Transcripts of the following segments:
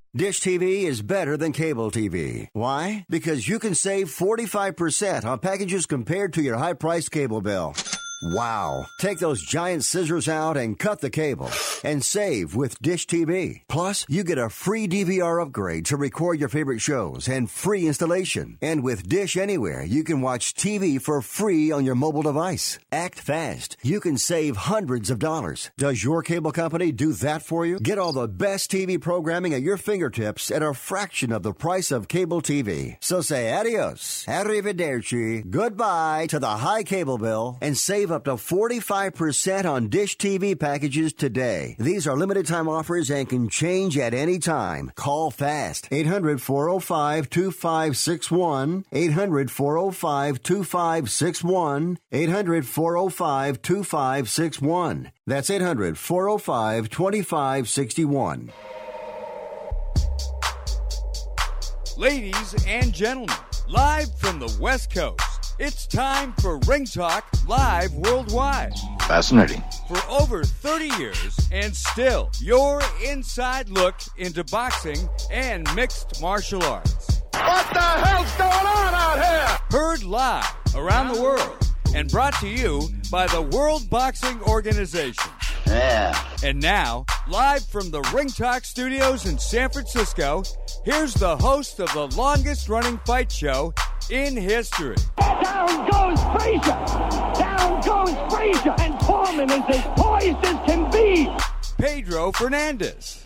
Dish TV is better than cable TV. Why? Because you can save 45% on packages compared to your high-priced cable bill. Wow. Take those giant scissors out and cut the cable and save with Dish TV. Plus, you get a free DVR upgrade to record your favorite shows and free installation. And with Dish Anywhere, you can watch TV for free on your mobile device. Act fast. You can save hundreds of dollars. Does your cable company do that for you? Get all the best TV programming at your fingertips at a fraction of the price of cable TV. So say adios, arrivederci, goodbye to the high cable bill and save up to 45% on Dish TV packages today. These are limited time offers and can change at any time. Call fast. 800-405-2561. 800-405-2561. 800-405-2561. That's 800-405-2561. Ladies and gentlemen, live from the West Coast, it's time for Ring Talk Live Worldwide. Fascinating. For over 30 years and still your inside look into boxing and mixed martial arts. What the hell's going on out here? Heard live around the world and brought to you by the World Boxing Organization. Yeah. And now, live from the Ring Talk studios in San Francisco, here's the host of the longest-running fight show in history. Down goes Frazier! Down goes Frazier! And Foreman is as poised as can be! Pedro Fernandez.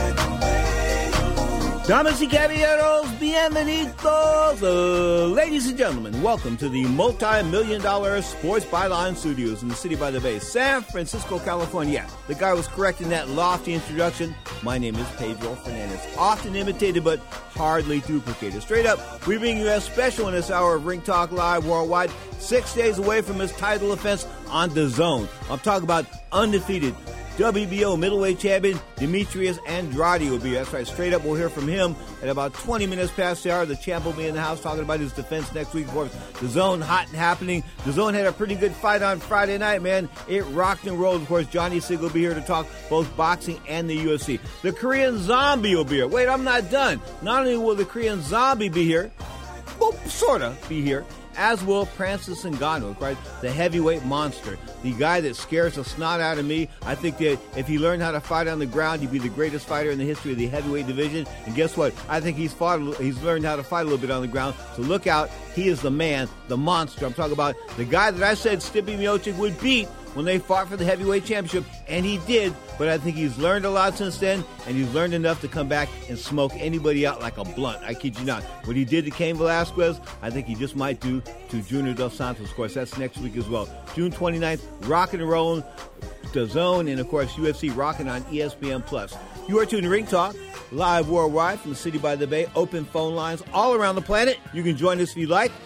Damas y caballeros, bienvenidos. Ladies and gentlemen, welcome to the multi-million-dollar Sports Byline Studios in the City by the Bay, San Francisco, California. The guy was correct in that lofty introduction. My name is Pedro Fernandez, often imitated but hardly duplicated. Straight up, we bring you a special in this hour of Ring Talk Live Worldwide, 6 days away from his title defense on DAZN. I'm talking about undefeated WBO middleweight champion Demetrius Andrade will be here. That's right, straight up, we'll hear from him at about 20 minutes past the hour. The champ will be in the house talking about his defense next week. Of course, DAZN hot and happening. DAZN had a pretty good fight on Friday night, man. It rocked and rolled. Of course, Johnny Sig will be here to talk both boxing and the UFC. The Korean Zombie will be here. Wait, I'm not done. Not only will the Korean Zombie be here, well, sort of be here, as will Francis Ngannou, right? The heavyweight monster, the guy that scares the snot out of me. I think that if he learned how to fight on the ground, he'd be the greatest fighter in the history of the heavyweight division. And guess what? I think he's learned how to fight a little bit on the ground. So look out. He is the man, the monster. I'm talking about the guy that I said Stipe Miocic would beat when they fought for the heavyweight championship, and he did, but I think he's learned a lot since then, and he's learned enough to come back and smoke anybody out like a blunt. I kid you not. What he did to Cain Velasquez, I think he just might do to Junior Dos Santos. Of course, that's next week as well. June 29th, rocking and rolling, DAZN, and of course, UFC rocking on ESPN+. You are tuned to Ring Talk, live worldwide from the City by the Bay, open phone lines all around the planet. You can join us if you like.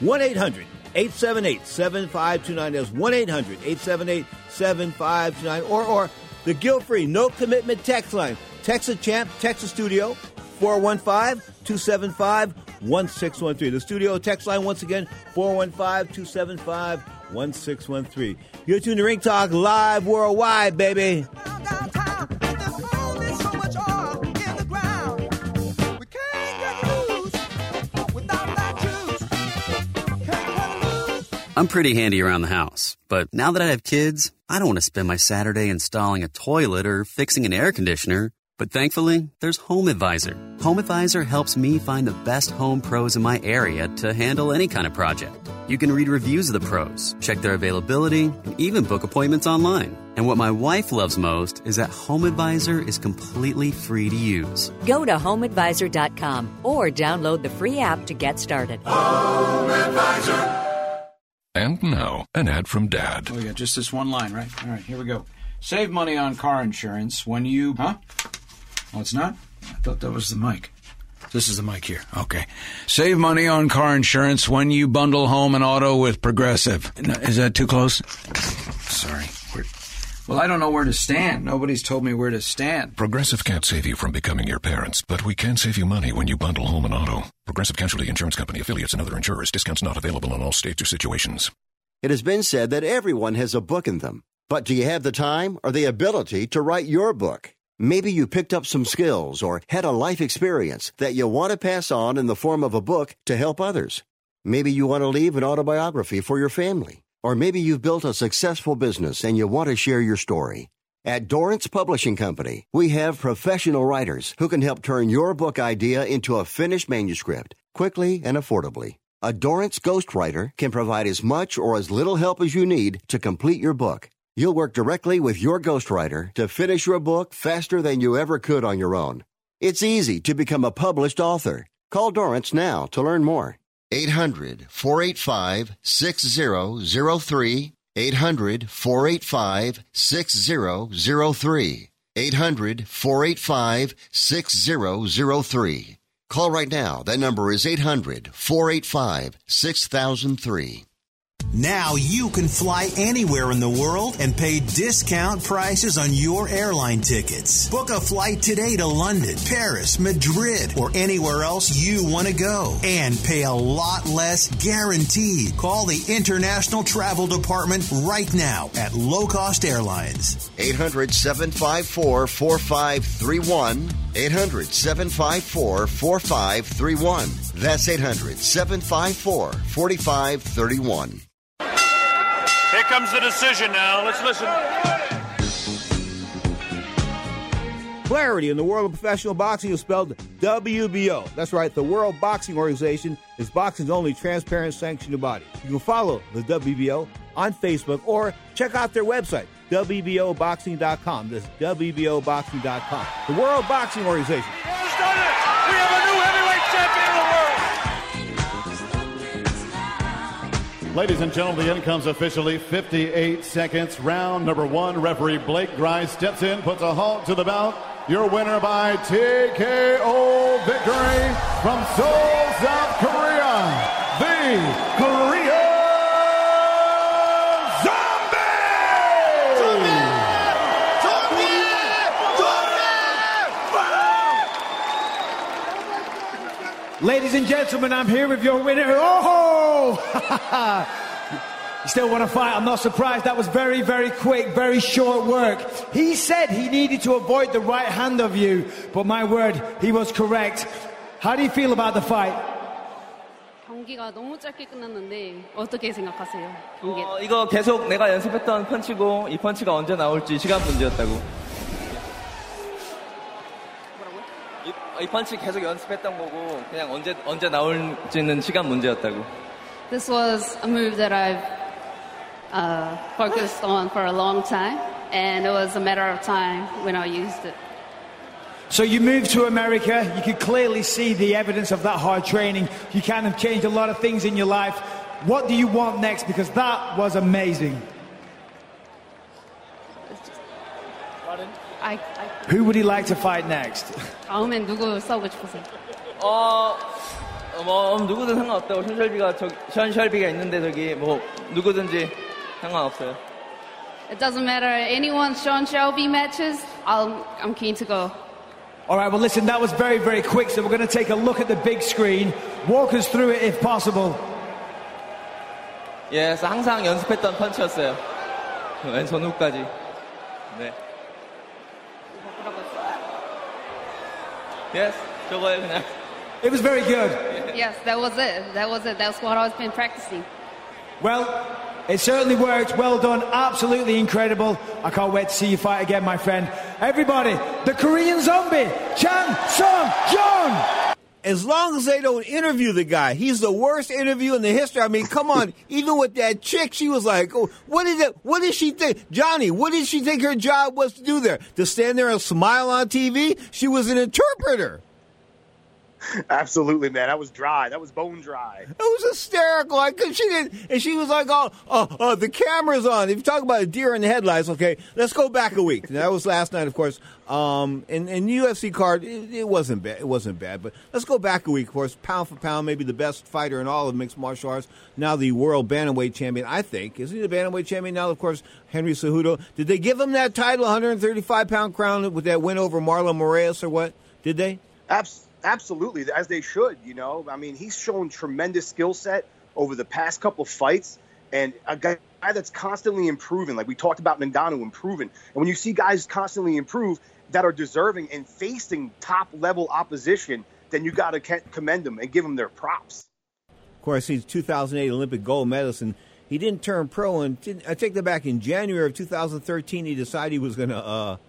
1-800-878-7529. That's 1-800-878-7529. Or the guilt-free, no-commitment text line. Text a champ, text a studio, 415-275-1613. The studio text line, once again, 415-275-1613. You're tuned to Ring Talk live worldwide, baby. I'm pretty handy around the house, but now that I have kids, I don't want to spend my Saturday installing a toilet or fixing an air conditioner. But thankfully, there's HomeAdvisor. HomeAdvisor helps me find the best home pros in my area to handle any kind of project. You can read reviews of the pros, check their availability, and even book appointments online. And what my wife loves most is that HomeAdvisor is completely free to use. Go to HomeAdvisor.com or download the free app to get started. HomeAdvisor. And now, an ad from Dad. Oh, yeah, just this one line, right? All right, here we go. Save money on car insurance when you... Huh? Oh, it's not? I thought that was the mic. This is the mic here. Okay. Save money on car insurance when you bundle home and auto with Progressive. Is that too close? Sorry. Well, I don't know where to stand. Nobody's told me where to stand. Progressive can't save you from becoming your parents, but we can save you money when you bundle home and auto. Progressive Casualty Insurance Company, affiliates, and other insurers. Discounts not available in all states or situations. It has been said that everyone has a book in them. But do you have the time or the ability to write your book? Maybe you picked up some skills or had a life experience that you want to pass on in the form of a book to help others. Maybe you want to leave an autobiography for your family. Or maybe you've built a successful business and you want to share your story. At Dorrance Publishing Company, we have professional writers who can help turn your book idea into a finished manuscript quickly and affordably. A Dorrance ghostwriter can provide as much or as little help as you need to complete your book. You'll work directly with your ghostwriter to finish your book faster than you ever could on your own. It's easy to become a published author. Call Dorrance now to learn more. 800-485-6003. 800-485-6003. 800-485-6003. Call right now. That number is 800-485-6003. Now you can fly anywhere in the world and pay discount prices on your airline tickets. Book a flight today to London, Paris, Madrid, or anywhere else you want to go. And pay a lot less guaranteed. Call the International Travel Department right now at Low Cost Airlines. 800-754-4531. 800-754-4531. That's 800-754-4531. Here comes the decision now. Let's listen. Clarity in the world of professional boxing is spelled WBO. That's right, the World Boxing Organization is boxing's only transparent sanctioned body. You can follow the WBO on Facebook or check out their website, WBOboxing.com. That's WBOboxing.com. The World Boxing Organization. Has done it. We have a new heavyweight champion of the world. Ladies and gentlemen, the end comes officially 58 seconds. Round number one. Referee Blake Grice steps in, puts a halt to the bout. Your winner by TKO victory from Seoul, South Korea, the Korean Zombie! Ladies and gentlemen, I'm here with your winner. Oh! You still want to fight? I'm not surprised. That was very, very quick, very short work. He said he needed to avoid the right hand of you, but my word, he was correct. How do you feel about the fight? 경기가 너무 짧게 끝났는데 어떻게 생각하세요? 경기. 이거 계속 내가 연습했던 펀치고 이 펀치가 언제 나올지 시간 문제였다고. 뭐라고요? 이 펀치 계속 연습했던 거고 그냥 언제 나올지는 시간 문제였다고. This was a move that I've focused on for a long time, and it was a matter of time when I used it. So you moved to America. You could clearly see the evidence of that hard training. You kind of changed a lot of things in your life. What do you want next? Because that was amazing. Who would you like to fight next? 다음엔 누구 싸우고 싶으세요? 누구든 상관없다고. 션 셜비가 있는데 저기 뭐 누구든지 상관없어요. It doesn't matter. Anyone Sean Shelby matches, I'm keen to go. All right, well, listen, that was very, very quick, so we're going to take a look at the big screen. Walk us through it if possible. 예, 그래서 항상 연습했던 펀치였어요. 왼손 훅까지. 네. Yes, 저거예요, 그냥. It was very good. Yes, that was it. That's what I've been practicing. Well, it certainly worked. Well done. Absolutely incredible. I can't wait to see you fight again, my friend. Everybody, the Korean Zombie, Chan Sung-jung. As long as they don't interview the guy, he's the worst interview in the history. I mean, come on. Even with that chick, she was like, oh, what did she think? Johnny, what did she think her job was to do there? To stand there and smile on TV? She was an interpreter. Absolutely, man. That was dry. That was bone dry. It was hysterical. And she was like, oh, the camera's on. If you talk about a deer in the headlights, okay, let's go back a week. That was last night, of course. In UFC card, it wasn't bad. It wasn't bad, but let's go back a week, of course. Pound for pound, maybe the best fighter in all of mixed martial arts. Now the world bantamweight champion, I think. Isn't he the bantamweight champion now? Of course, Henry Cejudo. Did they give him that title, 135-pound crown, with that win over Marlon Moraes or what? Did they? Absolutely, as they should, you know. I mean, he's shown tremendous skill set over the past couple fights, and a guy that's constantly improving. Like we talked about Ngannou improving. And when you see guys constantly improve, that are deserving and facing top-level opposition, then you got to commend them and give them their props. Of course, he's 2008 Olympic gold medalist, and he didn't turn pro. And I take that back. In January of 2013, he decided he was going to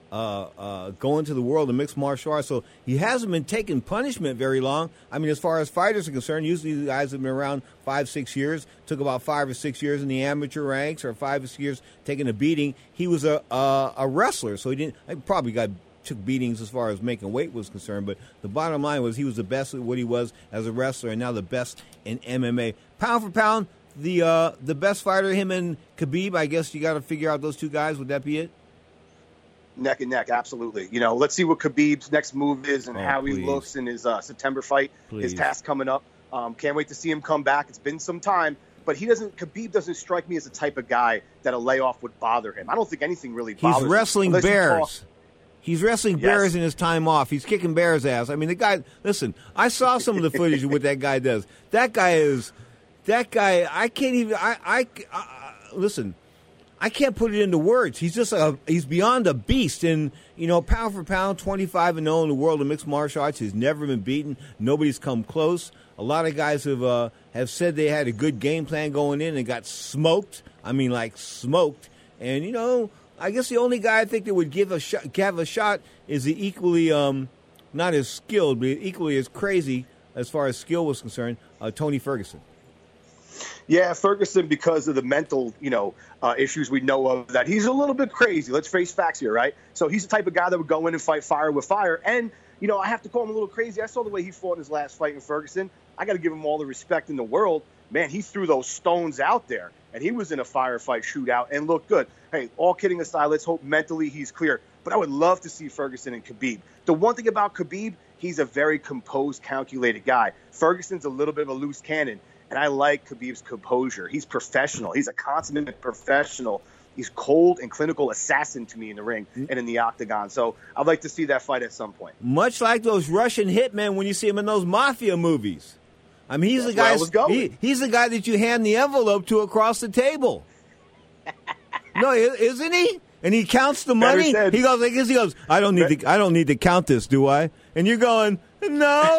go into the world of mixed martial arts. So he hasn't been taking punishment very long. I mean, as far as fighters are concerned, usually the guys have been around 5-6 years. Took about 5 or 6 years in the amateur ranks, or 5 or 6 years taking a beating. He was a wrestler, so he probably took beatings as far as making weight was concerned. But the bottom line was he was the best at what he was as a wrestler, and now the best in MMA. Pound for pound, the best fighter, him and Khabib. I guess you got to figure out those two guys. Would that be it? Neck and neck, absolutely. Let's see what Khabib's next move is and how he looks in his September fight. His task coming up. Can't wait to see him come back. It's been some time, but Khabib doesn't strike me as the type of guy that a layoff would bother him. I don't think anything really bothers him. He's wrestling bears. He's wrestling bears in his time off. He's kicking bears' ass. I mean, the guy, listen, I saw some of the footage of what that guy does. That guy, I can't even, listen, I can't put it into words. He's just he's beyond a beast. And, pound for pound, 25-0 in the world of mixed martial arts. He's never been beaten. Nobody's come close. A lot of guys have said they had a good game plan going in and got smoked. I mean, like smoked. And, I guess the only guy I think that would give a shot is the equally, not as skilled, but equally as crazy as far as skill was concerned, Tony Ferguson. Yeah, Ferguson, because of the mental, issues we know of, that he's a little bit crazy. Let's face facts here, right? So he's the type of guy that would go in and fight fire with fire. And, I have to call him a little crazy. I saw the way he fought in his last fight in Ferguson. I got to give him all the respect in the world. Man, he threw those stones out there, and he was in a firefight shootout and looked good. Hey, all kidding aside, let's hope mentally he's clear. But I would love to see Ferguson and Khabib. The one thing about Khabib, he's a very composed, calculated guy. Ferguson's a little bit of a loose cannon. And I like Khabib's composure. He's professional. He's a consummate professional. He's cold and clinical assassin to me in the ring and in the octagon. So I'd like to see that fight at some point. Much like those Russian hitmen when you see him in those mafia movies. I mean, he's the guy. He's the guy that you hand the envelope to across the table. No, isn't he? And he counts the money. He goes, I don't need to count this, do I? And you're going, no.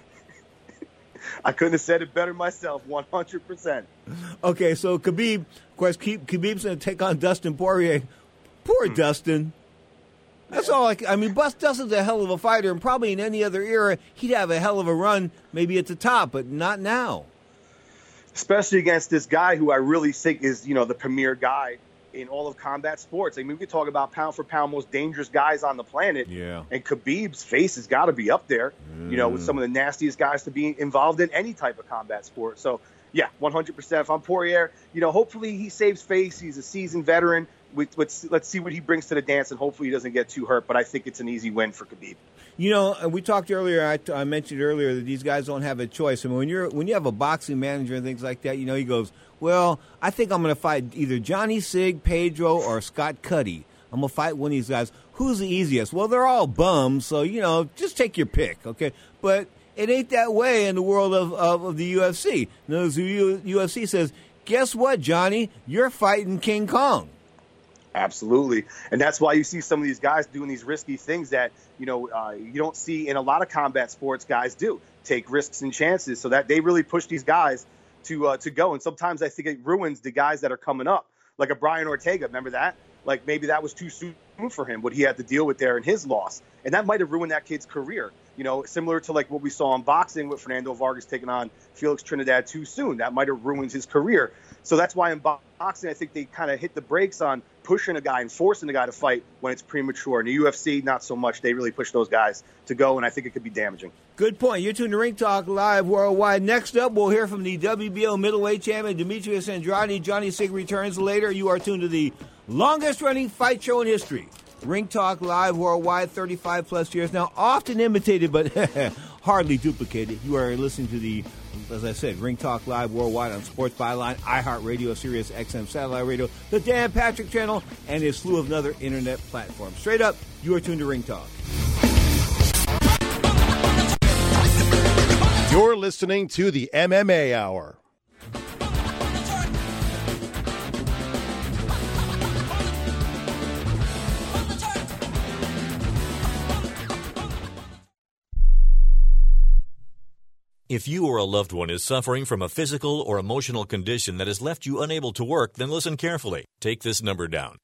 I couldn't have said it better myself, 100%. Okay, so Khabib, of course, Khabib's going to take on Dustin Poirier. Poor Dustin. That's all I mean, Dustin's a hell of a fighter, and probably in any other era, he'd have a hell of a run, maybe at the top, but not now. Especially against this guy who I really think is, the premier guy in all of combat sports. I mean, we could talk about pound for pound most dangerous guys on the planet. Yeah. And Khabib's face has got to be up there, with some of the nastiest guys to be involved in any type of combat sport. So, yeah, 100%. If I'm Poirier, hopefully he saves face. He's a seasoned veteran. Let's see what he brings to the dance, and hopefully he doesn't get too hurt. But I think it's an easy win for Khabib. We talked earlier. I mentioned earlier that these guys don't have a choice. I mean, when you have a boxing manager and things like that, he goes, well, I think I'm going to fight either Johnny Sig, Pedro, or Scott Cuddy. I'm going to fight one of these guys. Who's the easiest? Well, they're all bums, so, just take your pick, okay? But it ain't that way in the world of the UFC. The UFC says, guess what, Johnny? You're fighting King Kong. Absolutely. And that's why you see some of these guys doing these risky things that, you don't see in a lot of combat sports guys do. Take risks and chances so that they really push these guys to go. And sometimes I think it ruins the guys that are coming up, like a Brian Ortega. Remember that? Like maybe that was too soon for him, what he had to deal with there in his loss. And that might have ruined that kid's career, similar to like what we saw in boxing with Fernando Vargas taking on Felix Trinidad too soon. That might have ruined his career. So that's why in boxing, I think they kind of hit the brakes on pushing a guy and forcing a guy to fight when it's premature. In the UFC, not so much. They really push those guys to go, and I think it could be damaging. Good point. You're tuned to Ring Talk Live Worldwide. Next up, we'll hear from the WBO middleweight champion, Demetrius Andrade. Johnny Sig returns later. You are tuned to the longest-running fight show in history. Ring Talk Live Worldwide, 35-plus years now. Often imitated, but hardly duplicated. You are listening to the, as I said, Ring Talk Live Worldwide on Sports Byline, iHeartRadio, Sirius XM Satellite Radio, the Dan Patrick Channel, and a slew of other internet platforms. Straight up, you are tuned to Ring Talk. You're listening to the MMA Hour. If you or a loved one is suffering from a physical or emotional condition that has left you unable to work, then listen carefully. Take this number down.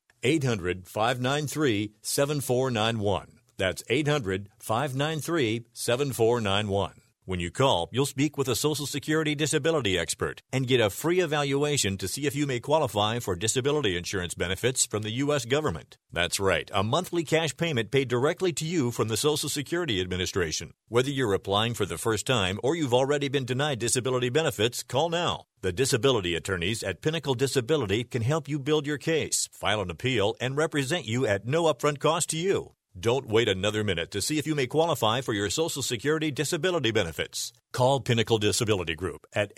800-593-7491. That's 800-593-7491. When you call, you'll speak with a Social Security disability expert and get a free evaluation to see if you may qualify for disability insurance benefits from the U.S. government. That's right, a monthly cash payment paid directly to you from the Social Security Administration. Whether you're applying for the first time or you've already been denied disability benefits, call now. The disability attorneys at Pinnacle Disability can help you build your case, file an appeal, and represent you at no upfront cost to you. Don't wait another minute to see if you may qualify for your Social Security disability benefits. Call Pinnacle Disability Group at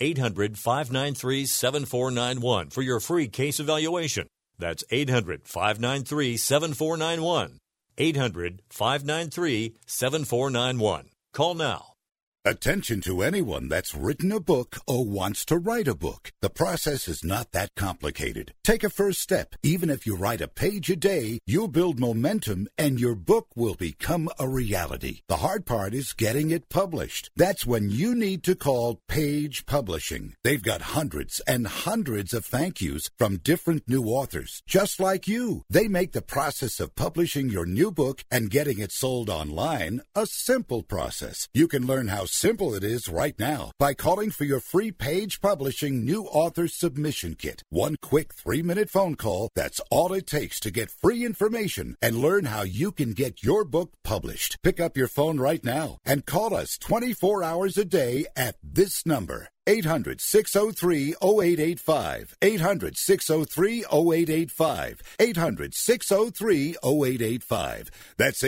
800-593-7491 for your free case evaluation. That's 800-593-7491. 800-593-7491. Call now. Attention to anyone that's written a book or wants to write a book. The process is not that complicated. Take a first step. Even if you write a page a day, you'll build momentum and your book will become a reality. The hard part is getting it published. That's when you need to call Page Publishing. They've got hundreds and hundreds of thank yous from different new authors, just like you. They make the process of publishing your new book and getting it sold online a simple process. You can learn how simple it is right now by calling for your free Page Publishing New Author Submission Kit. One quick 3-minute phone call, that's all it takes to get free information and learn how you can get your book published. Pick up your phone right now and call us 24 hours a day at this number. 800-603-0885. 800-603-0885. 800-603-0885. That's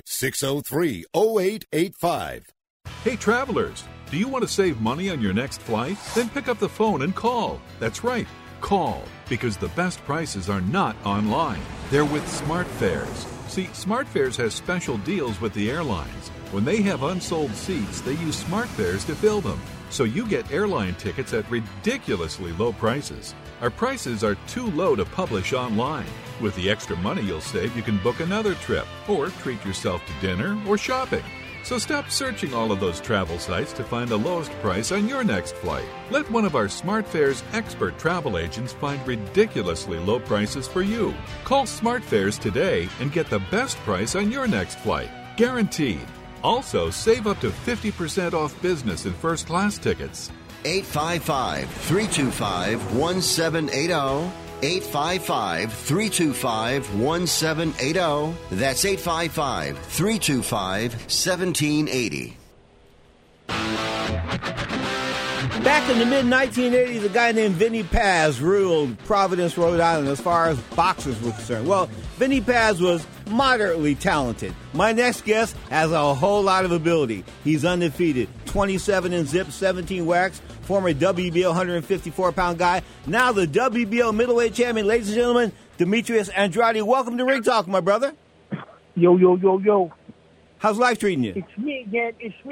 800-603-0885. Hey travelers, do you want to save money on your next flight? Then pick up the phone and call. That's right, call, because the best prices are not online. They're with SmartFares. See, SmartFares has special deals with the airlines. When they have unsold seats, they use SmartFares to fill them. So you get airline tickets at ridiculously low prices. Our prices are too low to publish online. With the extra money you'll save, you can book another trip or treat yourself to dinner or shopping. So stop searching all of those travel sites to find the lowest price on your next flight. Let one of our SmartFares expert travel agents find ridiculously low prices for you. Call SmartFares today and get the best price on your next flight. Guaranteed. Also, save up to 50% off business and first class tickets. 855-325-1780. 855-325-1780. That's 855-325-1780. Back in the mid-1980s, a guy named Vinny Paz ruled Providence, Rhode Island as far as boxers were concerned. Well, Vinny Paz was moderately talented. My next guest has a whole lot of ability. He's undefeated, 27 in zip, 17 wax, former WBO 154-pound guy, now the WBO middleweight champion. Ladies and gentlemen, Demetrius Andrade. Welcome to Ring Talk, my brother. Yo, yo, yo, yo. How's life treating you? It's me again. It's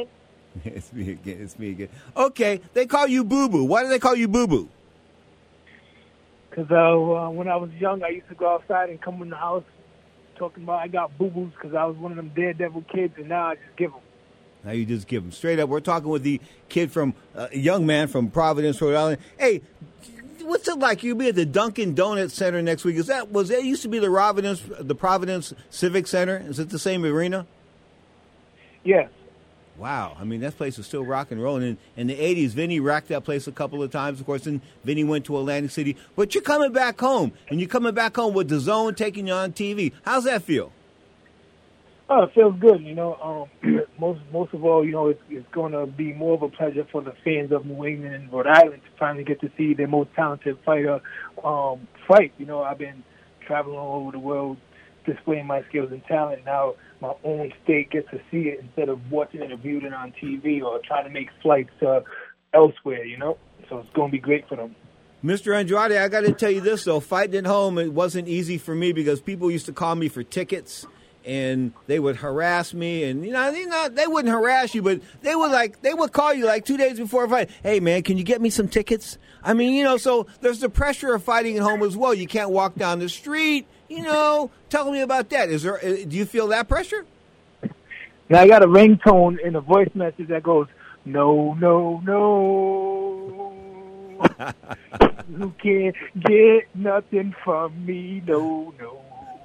me again. Okay, they call you Boo Boo. Why do they call you Boo Boo? Because when I was young, I used to go outside and come in the house talking about I got boo-boos because I was one of them daredevil kids, and now I just give them. Now you just give them. Straight up, we're talking with the kid from, young man from Providence, Rhode Island. Hey, what's it like? You'll be at the Dunkin' Donuts Center next week. Was that used to be the Providence Civic Center? Is it the same arena? Yes. Wow. I mean, that place is still rock and rolling. In the 80s, Vinny racked that place a couple of times, of course, and Vinny went to Atlantic City. But you're coming back home, and you're coming back home with DAZN taking you on TV. How's that feel? Oh, it feels good. You know, most of all, you know, it's going to be more of a pleasure for the fans of New England and Rhode Island to finally get to see their most talented fighter fight. You know, I've been traveling all over the world displaying my skills and talent. Now my own state gets to see it instead of watching it or viewing it on TV or trying to make flights elsewhere, you know? So it's going to be great for them. Mr. Andrade, I got to tell you this, though. Fighting at home, it wasn't easy for me because people used to call me for tickets, and they would harass me. And, they wouldn't harass you, but they would call you like 2 days before a fight. Hey, man, can you get me some tickets? I mean, so there's the pressure of fighting at home as well. You can't walk down the street. Tell me about that. Do you feel that pressure? Now, I got a ringtone in a voice message that goes, No, no, no. You can't get nothing from me. No, no.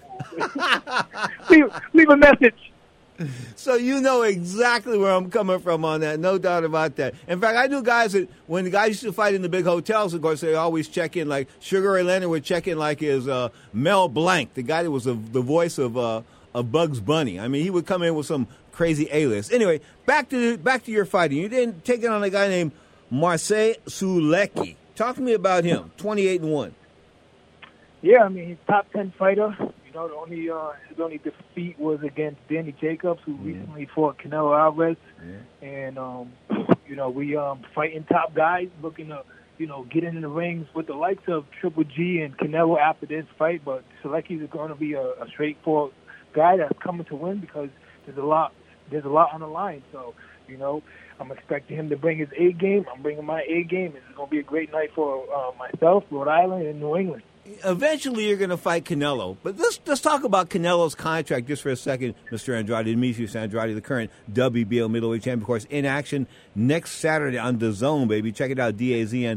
leave a message. So you know exactly where I'm coming from on that, no doubt about that. In fact, I knew guys that when the guys used to fight in the big hotels, of course, they always check in, like Sugar Ray Leonard would check in like his Mel Blanc, the guy that was the voice of Bugs Bunny. I mean, he would come in with some crazy A-list. Anyway, back to your fighting. You didn't take it on a guy named Marcel Sulecki. Talk to me about him, 28-1. Yeah, I mean, he's top 10 fighter. You know, his only defeat was against Danny Jacobs, who recently fought Canelo Alvarez. Yeah. And, you know, we fighting top guys, looking to, you know, get in the rings with the likes of Triple G and Canelo after this fight. But Sulecki is going to be a straightforward guy that's coming to win because there's a lot on the line. So, you know, I'm expecting him to bring his A game. I'm bringing my A game. It's going to be a great night for myself, Rhode Island, and New England. Eventually, you're going to fight Canelo. But let's talk about Canelo's contract just for a second, Mr. Andrade. Demetrius Andrade, the current WBO middleweight champion, of course, in action next Saturday on DAZN, baby. Check it out, DAZN.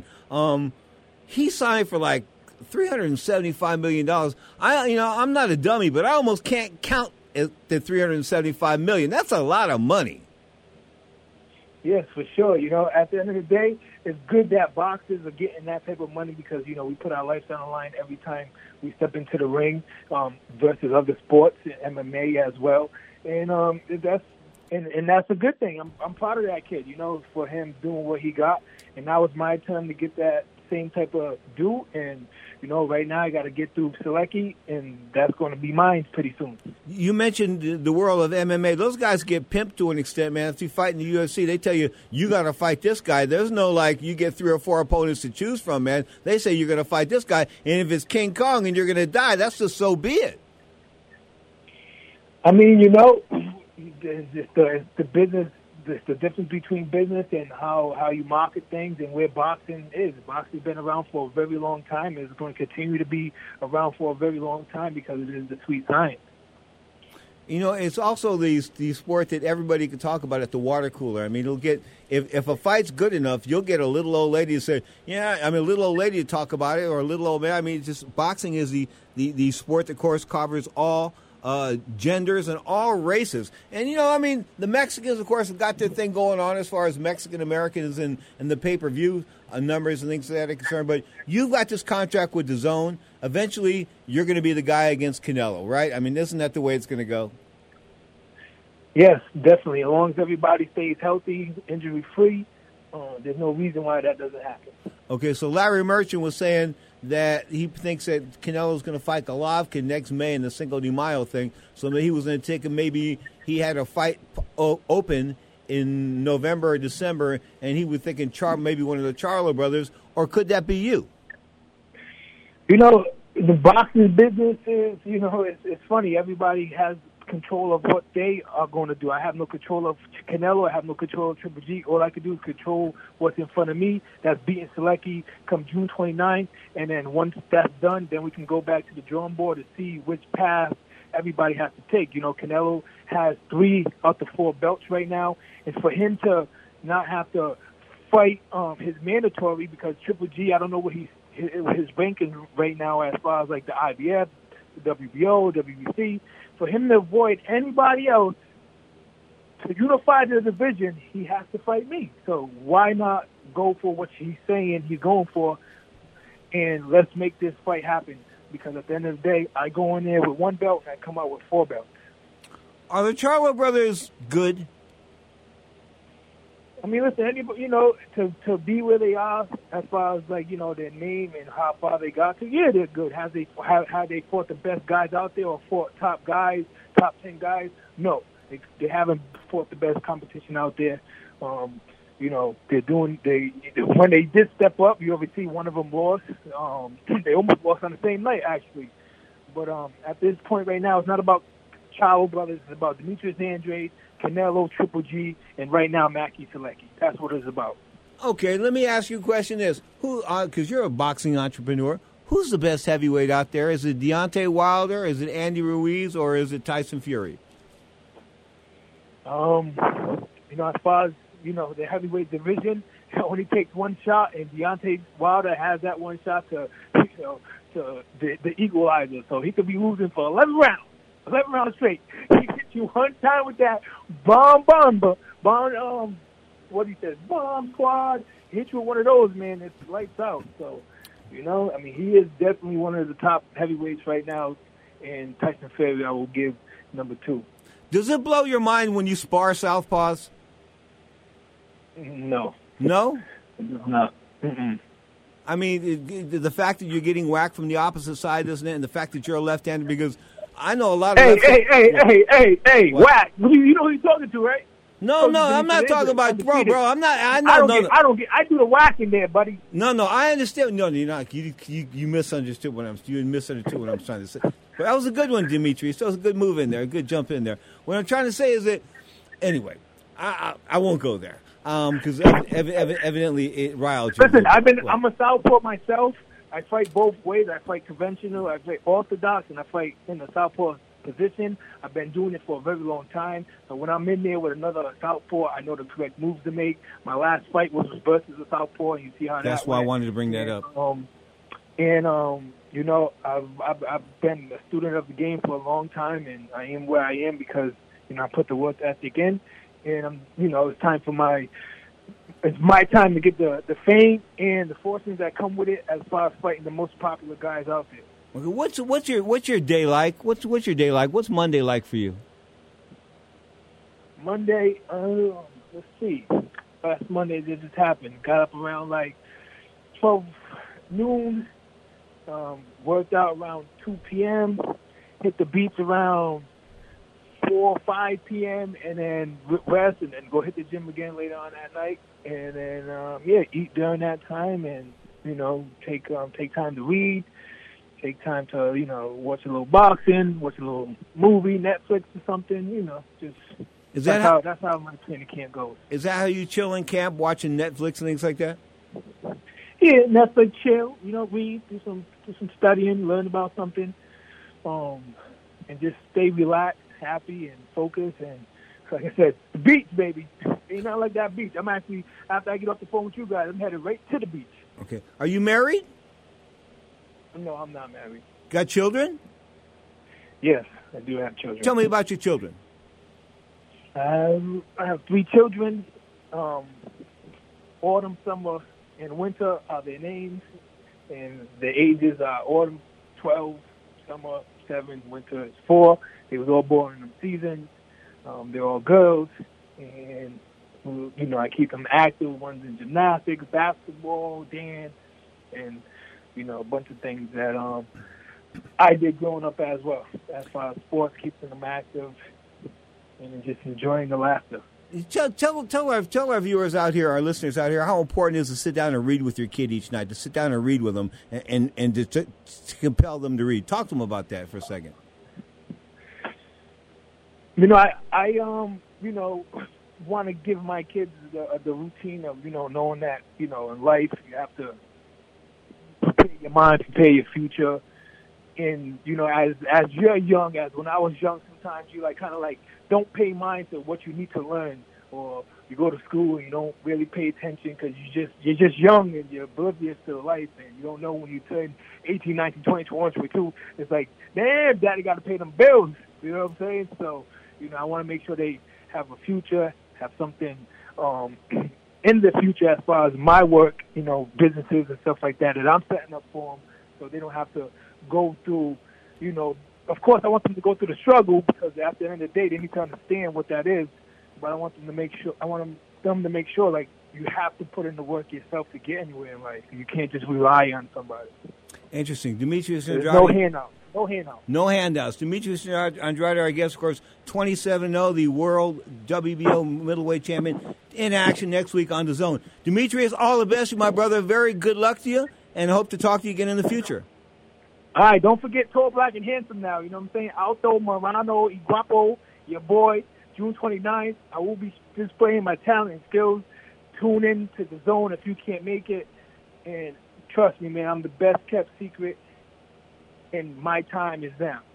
He signed for like $375 million. I'm not a dummy, but I almost can't count the $375 million. That's a lot of money. Yes, for sure. You know, at the end of the day, it's good that boxers are getting that type of money because, you know, we put our lives on the line every time we step into the ring versus other sports, MMA as well. And that's a good thing. I'm proud of that kid, you know, for him doing what he got. And now it's my turn to get that same type of due. And, you know, right now I got to get through Sulecki, and that's going to be mine pretty soon. You mentioned the world of MMA. Those guys get pimped to an extent, man. If you fight in the UFC, they tell you got to fight this guy. There's no, like, you get 3 or 4 opponents to choose from, man. They say you're going to fight this guy, and if it's King Kong and you're going to die, that's just so be it. I mean, you know, it's the business. It's the difference between business and how you market things and where boxing is. Boxing's been around for a very long time. It's going to continue to be around for a very long time because it is the sweet science. You know, it's also the sport that everybody can talk about at the water cooler. I mean, it'll get if a fight's good enough, you'll get a little old lady to say, yeah, I mean, a little old lady to talk about it, or a little old man. I mean, just boxing is the sport that, of course, covers all genders and all races. And, you know, I mean, the Mexicans, of course, have got their thing going on as far as Mexican-Americans and the pay-per-view numbers and things like that are concerned. But you've got this contract with DAZN. Eventually, you're going to be the guy against Canelo, right? I mean, isn't that the way it's going to go? Yes, definitely. As long as everybody stays healthy, injury-free, there's no reason why that doesn't happen. Okay, so Larry Merchant was saying that he thinks that Canelo's going to fight Golovkin next May in the Cinco de Mayo thing. So he was going to take him. Maybe he had a fight open in November or December, and he was thinking maybe one of the Charlo brothers, or could that be you? You know, the boxing business is, you know, it's funny. Everybody has control of what they are going to do. I have no control of Canelo. I have no control of Triple G. All I can do is control what's in front of me. That's beating Sulecki come June 29th. And then once that's done, then we can go back to the drawing board to see which path everybody has to take. You know, Canelo has 3 out of 4 belts right now. And for him to not have to fight his mandatory, because Triple G, I don't know what his ranking right now as far as like the IBF, the WBO, WBC. For him to avoid anybody else, to unify the division, he has to fight me. So why not go for what he's saying he's going for, and let's make this fight happen? Because at the end of the day, I go in there with 1 belt and I come out with 4 belts. Are the Charlo brothers good? I mean, listen, anybody, you know, to be where they are as far as, like, you know, their name and how far they got to, yeah, they're good. Have they fought the best guys out there or fought top guys, top 10 guys? No, they haven't fought the best competition out there. You know, when they did step up, you always see one of them lost. They almost lost on the same night, actually. But at this point right now, it's not about Charlo brothers. It's about Demetrius Andrade, Canelo, Triple G, and right now Mackie Sulecki. That's what it's about. Okay, let me ask you a question. Because you're a boxing entrepreneur, who's the best heavyweight out there? Is it Deontay Wilder, is it Andy Ruiz, or is it Tyson Fury? You know, as far as, the heavyweight division only takes one shot, and Deontay Wilder has that one shot to the equalizer. So he could be losing for 11 rounds straight. He hits you one time with that bomb squad. Hit you with one of those, man. It's lights out. So, he is definitely one of the top heavyweights right now. And Tyson Fury, I will give number 2. Does it blow your mind when you spar southpaws? No. No? No. Mm-mm. I mean, the fact that you're getting whacked from the opposite side, isn't it? And the fact that you're a left-hander, because I know a lot of Hey, whack. You know who you're talking to, right? No, I'm not talking about bro. I'm not. I do the whacking there, buddy. No, I understand. No, you're not. You misunderstood what I'm trying to say. But that was a good one, Demetrius. That was a good move in there, a good jump in there. What I'm trying to say is that, anyway, I won't go there because evidently it riled you. Listen, I'm a southpaw myself. I fight both ways. I fight conventional, I fight orthodox, and I fight in the southpaw position. I've been doing it for a very long time. So when I'm in there with another southpaw, I know the correct moves to make. My last fight was versus a southpaw, and you see how that's why I wanted to bring that up. I've been a student of the game for a long time, and I am where I am because I put the work ethic in, and it's my time to get the fame and the fortunes that come with it as far as fighting the most popular guys out there. Okay, what's your day like? What's your day like? What's Monday like for you? Monday, let's see. Last Monday, this just happened. Got up around like 12 noon. Worked out around 2 p.m. Hit the beach around 4 or 5 p.m. and then rest and then go hit the gym again later on that night. And then eat during that time and take time to read. Take time to, watch a little boxing, watch a little movie, Netflix or something, that's how my training camp goes. Is that how you chill in camp, watching Netflix and things like that? Yeah, Netflix, chill, read, do some studying, learn about something, and just stay relaxed, happy, and focused. And like I said, the beach, baby. Ain't nothing like that beach. I'm actually, after I get off the phone with you guys, I'm headed right to the beach. Okay. Are you married? No, I'm not married. Got children? Yes, I do have children. Tell me about your children. I have 3 children. Autumn, summer, and winter are their names. And the ages are autumn, 12, summer, 7, winter is 4. They was all born in the season. They're all girls. And, I keep them active. One's in gymnastics, basketball, dance, and a bunch of things that I did growing up as well. As far as sports, keeping them active and just enjoying the laughter. Tell our viewers out here, our listeners out here, how important it is to sit down and read with your kid each night, to sit down and read with them and to compel them to read. Talk to them about that for a second. I want to give my kids the routine of, knowing that, in life you have to prepare your mind, prepare your future. And, as you're young, as when I was young, sometimes you don't pay mind to what you need to learn, or you go to school and you don't really pay attention because you're just young and you're oblivious to life, and you don't know when you turn 18, 19, 20, 21, 22. It's like, damn, daddy got to pay them bills. You know what I'm saying? So, I want to make sure they have a future, have something in the future as far as my work, businesses and stuff like that I'm setting up for them, so they don't have to go through, of course I want them to go through the struggle, because at the end of the day they need to understand what that is, but I want them to make sure, like, you have to put in the work yourself to get anywhere in life. You can't just rely on somebody. Interesting. Demetrius Andrade. No handouts. No handouts. Demetrius Andrade, our guest, of course, 27-0, the world WBO middleweight champion, in action next week on DAZN. Demetrius, all the best, my brother. Very good luck to you, and hope to talk to you again in the future. All right, don't forget Tall, Black, and Handsome now. You know what I'm saying? Alto Morano Iguapo, your boy, June 29th. I will be displaying my talent and skills. Tune in to DAZN if you can't make it. And trust me, man, I'm the best kept secret, and my time is now.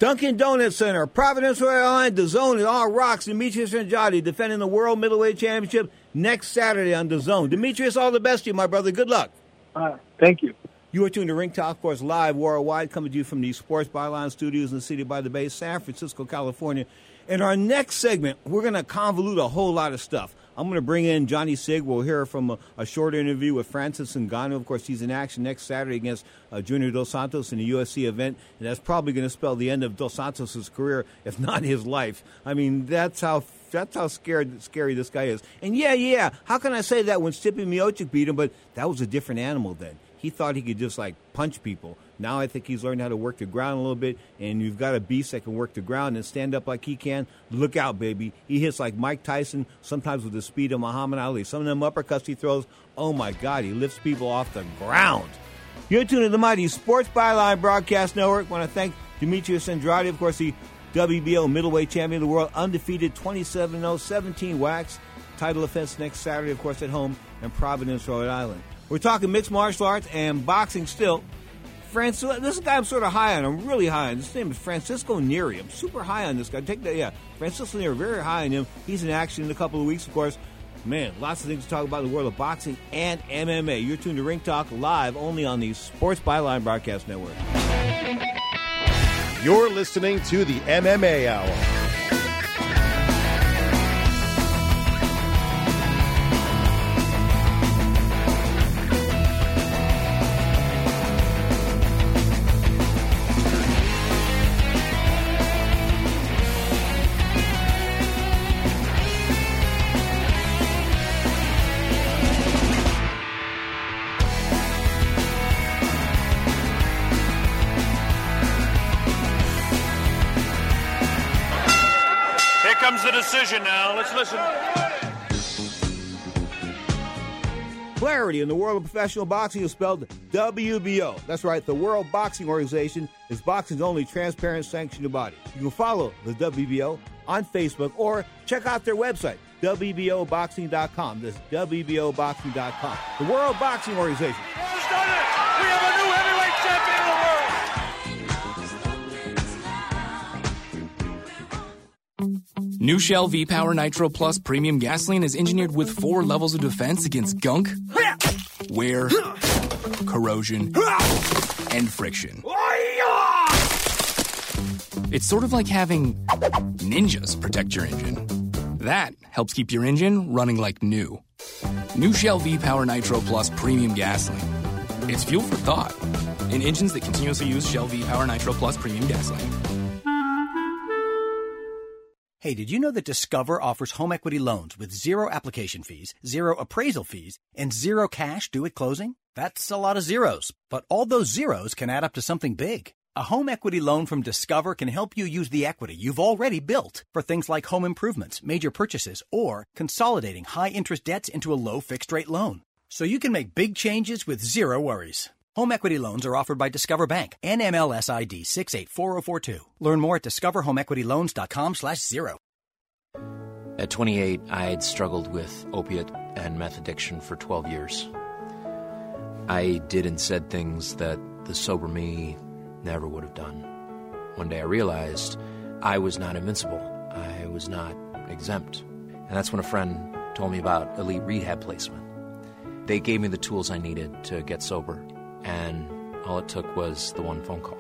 Dunkin' Donuts Center, Providence, Rhode Island, DAZN, it all rocks. Demetrius Andrade defending the World Middleweight Championship next Saturday on DAZN. Demetrius, all the best to you, my brother. Good luck. Thank you. You are tuned to Ring Talk, of course, live worldwide, coming to you from the Sports Byline Studios in the City by the Bay, San Francisco, California. In our next segment, we're going to convolute a whole lot of stuff. I'm going to bring in Johnny Sig. We'll hear from a short interview with Francis Ngannou. Of course, he's in action next Saturday against Junior Dos Santos in a UFC event, and that's probably going to spell the end of Dos Santos' career, if not his life. I mean, that's how scary this guy is. And yeah, how can I say that when Stipe Miocic beat him? But that was a different animal then. He thought he could just, punch people. Now I think he's learned how to work the ground a little bit, and you've got a beast that can work the ground and stand up like he can. Look out, baby. He hits like Mike Tyson, sometimes with the speed of Muhammad Ali. Some of them uppercuts he throws, oh, my God, he lifts people off the ground. You're tuned to the mighty Sports Byline Broadcast Network. I want to thank Demetrius Andrade, of course, the WBO middleweight champion of the world, undefeated 27-0, 17 wax. Title defense next Saturday, of course, at home in Providence, Rhode Island. We're talking mixed martial arts and boxing still. This is a guy I'm sort of high on. I'm really high on. His name is Francisco Neri. I'm super high on this guy. Francisco Neri, very high on him. He's in action in a couple of weeks, of course. Man, lots of things to talk about in the world of boxing and MMA. You're tuned to Ring Talk live only on the Sports Byline Broadcast Network. You're listening to the MMA Hour. Decision now. Let's listen. Clarity in the world of professional boxing is spelled WBO. That's right. The World Boxing Organization is boxing's only transparent sanctioned body. You can follow the WBO on Facebook or check out their website, WBOboxing.com. That's WBOboxing.com. The World Boxing Organization. We have a new heavyweight champion of the world. New Shell V-Power Nitro Plus Premium Gasoline is engineered with 4 levels of defense against gunk, wear, corrosion, and friction. It's sort of like having ninjas protect your engine. That helps keep your engine running like new. New Shell V-Power Nitro Plus Premium Gasoline. It's fuel for thought in engines that continuously use Shell V-Power Nitro Plus Premium Gasoline. Hey, did you know that Discover offers home equity loans with 0 application fees, 0 appraisal fees, and 0 cash due at closing? That's a lot of zeros, but all those zeros can add up to something big. A home equity loan from Discover can help you use the equity you've already built for things like home improvements, major purchases, or consolidating high-interest debts into a low fixed-rate loan. So you can make big changes with 0 worries. Home equity loans are offered by Discover Bank, NMLS ID 684042. Learn more at discoverhomeequityloans.com/0. At 28, I had struggled with opiate and meth addiction for 12 years. I did and said things that the sober me never would have done. One day I realized I was not invincible. I was not exempt. And that's when a friend told me about Elite Rehab Placement. They gave me the tools I needed to get sober. And all it took was the one phone call.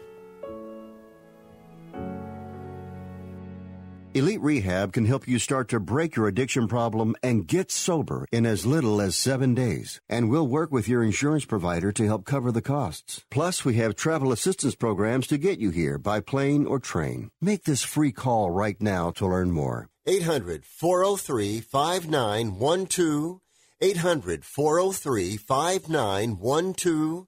Elite Rehab can help you start to break your addiction problem and get sober in as little as 7 days. And we'll work with your insurance provider to help cover the costs. Plus, we have travel assistance programs to get you here by plane or train. Make this free call right now to learn more. 800-403-5912. 800-403-5912.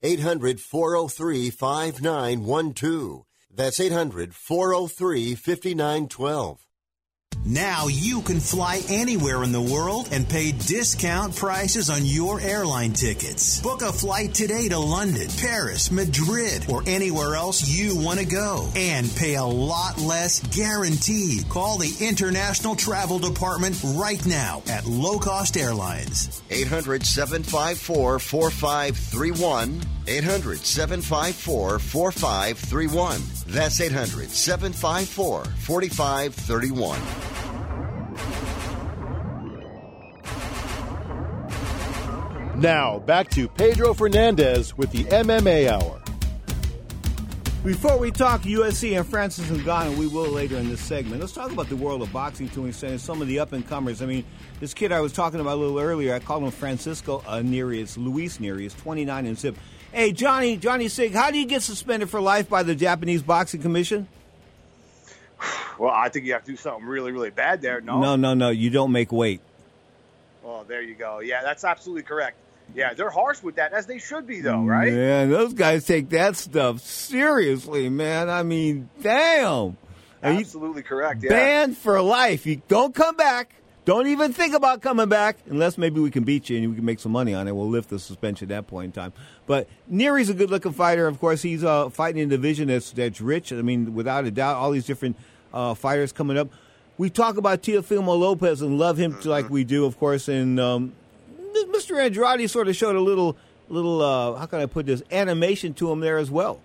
800-403-5912. That's 800-403-5912. Now you can fly anywhere in the world and pay discount prices on your airline tickets. Book a flight today to London, Paris, Madrid, or anywhere else you want to go. And pay a lot less guaranteed. Call the International Travel Department right now at Low Cost Airlines. 800-754-4531. 800-754-4531. That's 800-754-4531. Now, back to Pedro Fernandez with the MMA Hour. Before we talk UFC and Francis Ngannou, we will later in this segment. Let's talk about the world of boxing to an extent and some of the up-and-comers. I mean, this kid I was talking about a little earlier, I called him Francisco Nery. Luis Nery, 29 and zip. Hey, Johnny Sig, how do you get suspended for life by the Japanese Boxing Commission? Well, I think you have to do something really, really bad there, no? No. You don't make weight. Oh, there you go. Yeah, that's absolutely correct. Yeah, they're harsh with that, as they should be, though, right? Man, those guys take that stuff seriously, man. I mean, damn. Absolutely correct, yeah. Banned for life. You don't come back. Don't even think about coming back unless maybe we can beat you and we can make some money on it. We'll lift the suspension at that point in time. But Nery's a good-looking fighter. Of course, he's fighting in a division that's rich. I mean, without a doubt, all these different fighters coming up. We talk about Teofimo Lopez and love him like we do, of course. And Mr. Andrade sort of showed a little how can I put this, animation to him there as well.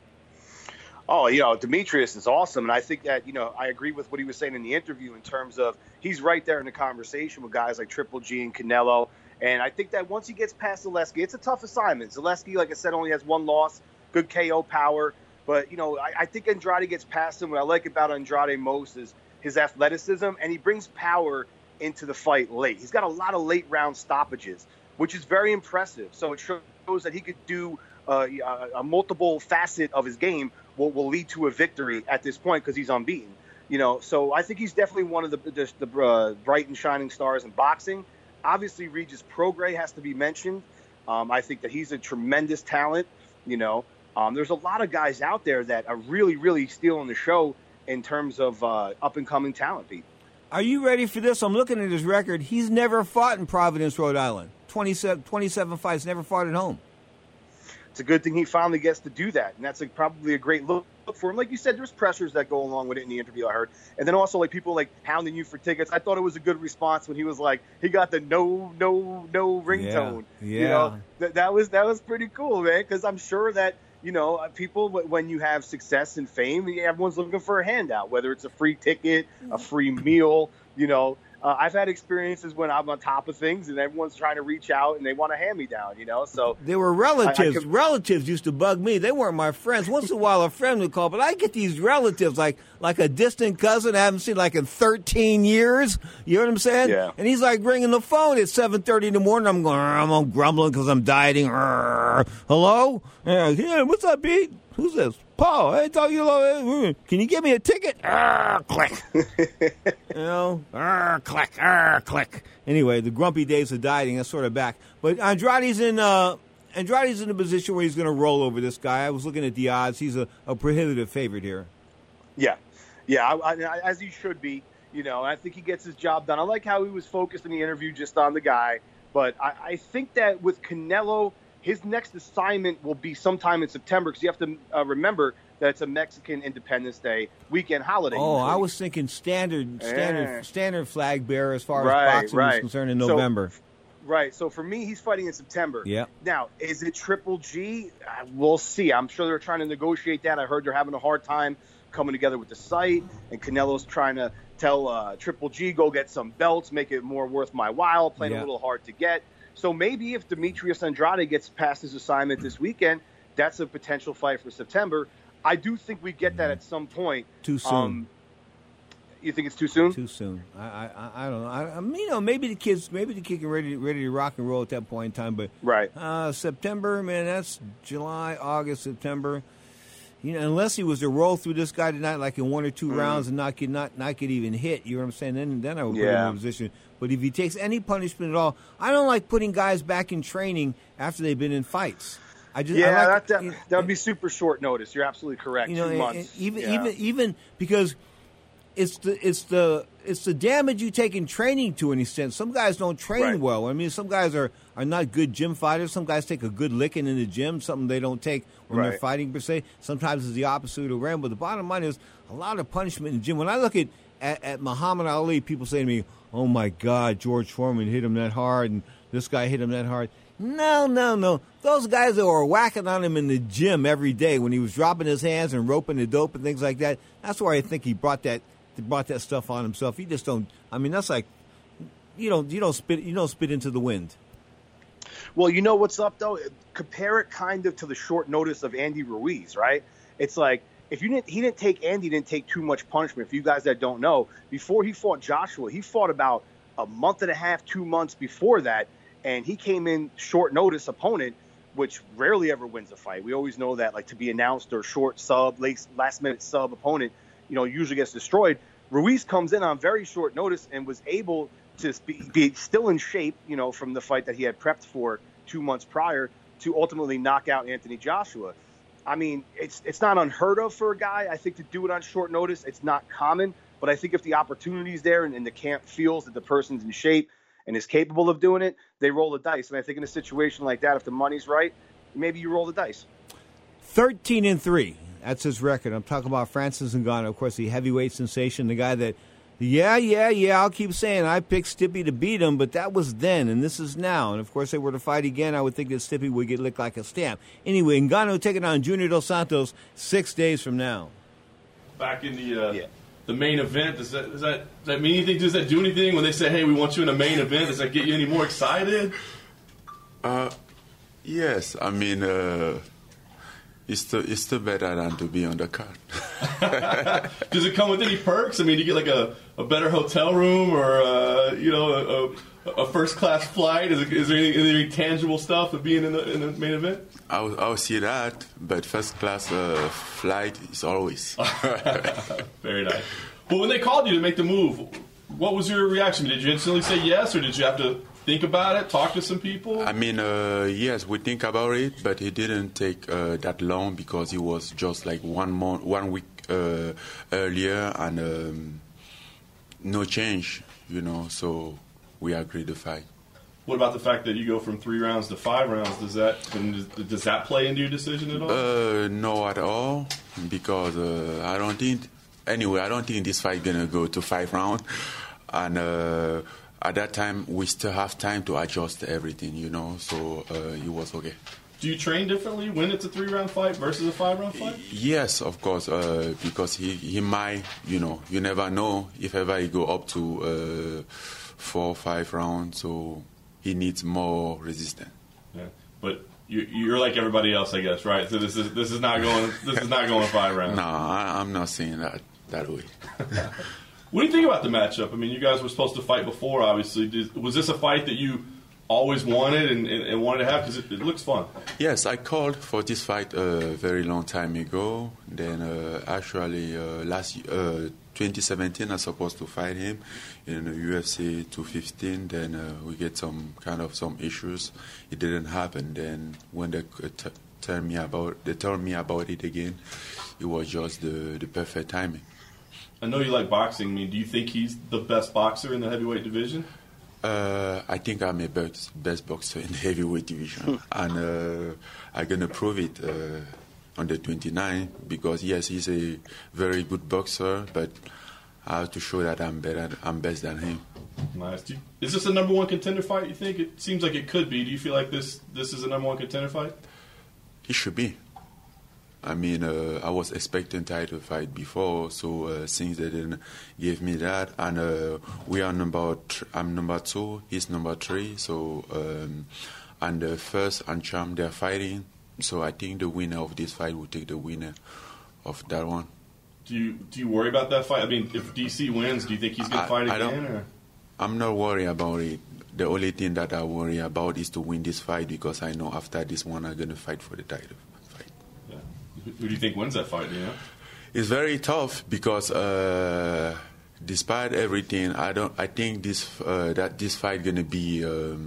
Oh, Demetrius is awesome. And I think that, I agree with what he was saying in the interview in terms of he's right there in the conversation with guys like Triple G and Canelo. And I think that once he gets past Zaleski, it's a tough assignment. Zaleski, like I said, only has one loss, good KO power. But, I think Andrade gets past him. What I like about Andrade most is his athleticism, and he brings power into the fight late. He's got a lot of late round stoppages, which is very impressive. So it shows that he could do a multiple facet of his game will lead to a victory at this point because he's unbeaten. So I think he's definitely one of the bright and shining stars in boxing. Obviously, Regis Prograis has to be mentioned. I think that he's a tremendous talent. There's a lot of guys out there that are really, really stealing the show in terms of up-and-coming talent, Pete. Are you ready for this? I'm looking at his record. He's never fought in Providence, Rhode Island. 27 fights, never fought at home. It's a good thing he finally gets to do that, and that's probably a great look for him. Like you said, there's pressures that go along with it in the interview I heard. And then also, people hounding you for tickets. I thought it was a good response when he was like, he got the no ringtone. Yeah. That was pretty cool, man, because I'm sure that, people, when you have success and fame, everyone's looking for a handout, whether it's a free ticket, a free meal, I've had experiences when I'm on top of things and everyone's trying to reach out and they want a hand-me-down, So they were relatives. Relatives used to bug me. They weren't my friends. Once in a while, a friend would call, but I get these relatives like a distant cousin I haven't seen in 13 years. You know what I'm saying? Yeah. And he's ringing the phone at 7:30 in the morning. I'm going, I'm grumbling because I'm dieting. Hello? Yeah, what's up, Pete? Who's this? Paul, I thought you. Can you give me a ticket? Click. Click. Click. Anyway, the grumpy days of dieting are sort of back. But Andrade's in a position where he's going to roll over this guy. I was looking at the odds. He's a prohibitive favorite here. Yeah, as he should be. I think he gets his job done. I like how he was focused in the interview just on the guy. But I think that with Canelo, his next assignment will be sometime in September because you have to remember that it's a Mexican Independence Day weekend holiday. Oh, I was thinking standard flag bearer as far as boxing is concerned in November. Right. So for me, he's fighting in September. Yeah. Now, is it Triple G? We'll see. I'm sure they're trying to negotiate that. I heard they're having a hard time coming together with the site, and Canelo's trying to tell Triple G, go get some belts, make it more worth my while, playing a little hard to get. So maybe if Demetrius Andrade gets past his assignment this weekend, that's a potential fight for September. I do think we get that at some point. Too soon. You think it's too soon? Too soon. I don't know. I mean, maybe the kid can ready to rock and roll at that point in time. But September, man, that's July, August, September. Unless he was to roll through this guy tonight, in one or two rounds and not get even hit. You know what I'm saying? Then I would put him in a position. But if he takes any punishment at all, I don't like putting guys back in training after they've been in fights. That would be super short notice. You're absolutely correct. 2 months. Even because it's the damage you take in training to an extent. Some guys don't train well. I mean, some guys are not good gym fighters. Some guys take a good licking in the gym, something they don't take when they're fighting per se. Sometimes it's the opposite around. But the bottom line is a lot of punishment in the gym. When I look at Muhammad Ali, people say to me, "Oh my God, George Foreman hit him that hard, and this guy hit him that hard." No. Those guys that were whacking on him in the gym every day when he was dropping his hands and roping the dope and things like that, that's where I think he brought that stuff on himself. He just don't. I mean, that's like you don't spit into the wind. Well, you know what's up though? Compare it kind of to the short notice of Andy Ruiz, right? It's like he didn't take too much punishment. For you guys that don't know, before he fought Joshua, he fought about a month and a half, 2 months before that. And he came in short notice opponent, which rarely ever wins a fight. We always know that, like, to be announced or short sub, last minute sub opponent, usually gets destroyed. Ruiz comes in on very short notice and was able to be still in shape, from the fight that he had prepped for 2 months prior to ultimately knock out Anthony Joshua. I mean, it's not unheard of for a guy, I think, to do it on short notice. It's not common, but I think if the opportunity's there and the camp feels that the person's in shape and is capable of doing it, they roll the dice. And I think in a situation like that, if the money's right, maybe you roll the dice. 13-3. That's his record. I'm talking about Francis Ngannou, of course, the heavyweight sensation, the guy that, I'll keep saying I picked Stipe to beat him, but that was then, and this is now. And, of course, they were to fight again, I would think that Stipe would get licked like a stamp. Anyway, Ngannou taking on Junior Dos Santos 6 days from now. Back in the main event, does that mean anything? Does that do anything when they say, hey, we want you in a main event? Does that get you any more excited? Yes. I mean, it's still better than to be on the card. Does it come with any perks? I mean, do you get like a better hotel room or, a first-class flight? Is there any tangible stuff of being in the main event? I'll see that, but first-class flight is always. Very nice. Well, when they called you to make the move, what was your reaction? Did you instantly say yes, or did you have to think about it, talk to some people? I mean, yes, we think about it, but it didn't take that long because he was just like 1 week earlier and no change, so we agreed to fight. What about the fact that you go from 3 rounds to 5 rounds? Does that play into your decision at all? No, at all, because I don't think this fight gonna go to 5 rounds, and at that time we still have time to adjust everything, so it was okay. Do you train differently when it's a 3-round fight versus a 5-round fight? Yes, of course, because he might, you never know if ever he go up to 4 or 5 rounds, so he needs more resistance. Yeah, but you're like everybody else, I guess, right? So this is not going 5 rounds. No, I'm not saying that way. What do you think about the matchup? I mean, you guys were supposed to fight before, obviously. Was this a fight that you always wanted and wanted to have? Because it looks fun. Yes, I called for this fight a very long time ago. Then actually last 2017 I was supposed to fight him in UFC 215. Then we get some issues. It didn't happen. Then when they told me about it again, it was just the perfect timing. I know you like boxing. I mean, do you think he's the best boxer in the heavyweight division? I think I'm a best boxer in the heavyweight division, and I'm gonna prove it on the 29 because yes, he's a very good boxer, but I have to show that I'm best than him. Nice. Is this a number 1 contender fight? You think? It seems like it could be. Do you feel like this is a number 1 contender fight? It should be. I mean, I was expecting title fight before, so since they didn't give me that, and we are I'm number 2, he's number 3, so and the first and champ they're fighting, so I think the winner of this fight will take the winner of that one. Do you worry about that fight? I mean, if DC wins, do you think he's going to fight again? Or? I'm not worried about it. The only thing that I worry about is to win this fight because I know after this one I'm going to fight for the title. Who do you think wins that fight? Do you know? It's very tough because despite everything, I think this fight gonna be.